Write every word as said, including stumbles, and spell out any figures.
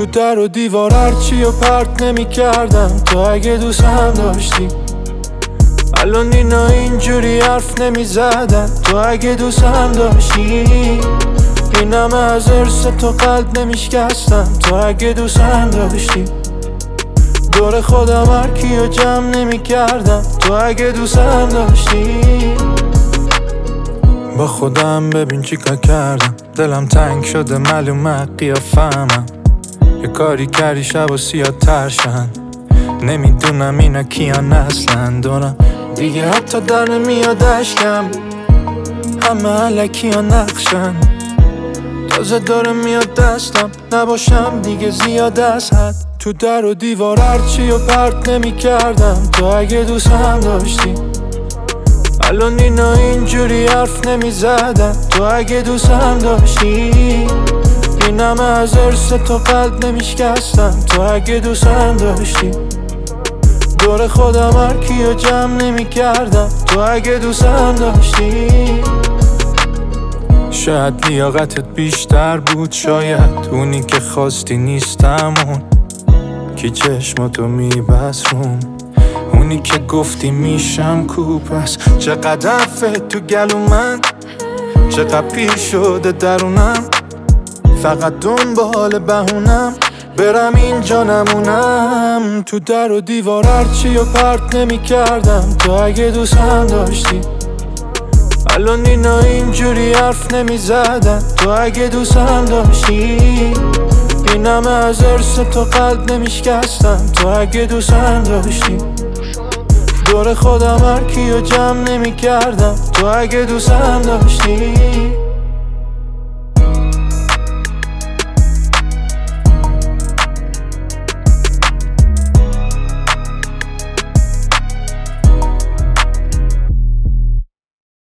تو در و دیوار هرچی و پرت نمی کردم تو اگه دوست هم داشتی. الان اینا اینجوری حرف نمی زدن تو اگه دوست هم داشتی. اینم از ارث تو قلب نمی شکستم تو اگه دوست هم داشتی. دور خودم هرکی و جمع نمی کردم تو اگه دوست هم داشتی. با خودم ببین چی کار کردم، دلم تنگ شده معلومه قیافه‌مم. یه کاری کردی شب و سیاه ترشن، نمیدونم اینا کیان اصلا. دارم دیگه حتی در نمیاد اشکم، همه علکی ها نقشن. تازه داره میاد دستم نباشم دیگه زیاد از حد. تو در و دیوار هرچی و پرت نمی کردم تو اگه دوست هم داشتی. الان اینا اینجوری حرف نمی زدن تو اگه دوست هم داشتی. اینم از ارث تو قلب نمی شکستم تو اگه دوست هم داشتی. دور خودم هرکی و جمع نمی کردم تو اگه دوست هم داشتی. شاید لیاقتت بیشتر بود، شاید اونی که خواستی نیستم. اون که چشماتو میبست روم، اونی که گفتی میشم کوپس. چقدر حرفت تو گلو من، چقدر پیر شده درونم. فقط دنبال بهونم برم اینجا نمونم. تو در و دیوار هرچی و پرت نمی کردم تو اگه دوست هم داشتی. الان اینا اینجوری حرف نمی زدن تو اگه دوست هم داشتی. اینم از ارث تو قلب نمی شکستم تو اگه دوست هم داشتی. دور خودم هرکی و جمع نمی کردم تو اگه دوست هم داشتی.